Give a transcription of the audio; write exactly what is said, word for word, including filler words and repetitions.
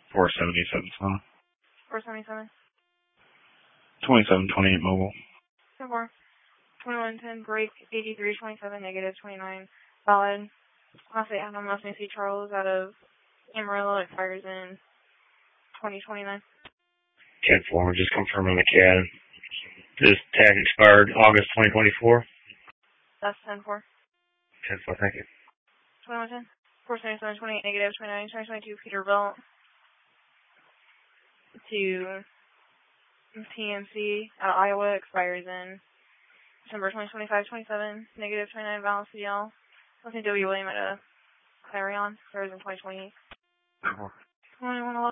four seventy-seven phone. four seventy-seven. twenty-seven twenty-eight mobile. ten four. twenty-one ten, break, eighty-three twenty-seven, negative twenty-nine, valid. Class eight, Adam Must C. Charles out of Amarillo, expires in twenty twenty-nine. ten four, just confirming the C A D. This tag expired August twenty twenty-four. That's ten four. ten four, thank you. twenty-one ten, four seventy-seven twenty-eight, negative twenty-nine, twenty twenty-two, Peterbilt to T M C out of Iowa, expires in December twenty twenty-five, twenty-seven, negative twenty-nine, valid C L. Listening to W. William at a Clarion, expires in twenty twenty-eight. twenty-one eleven.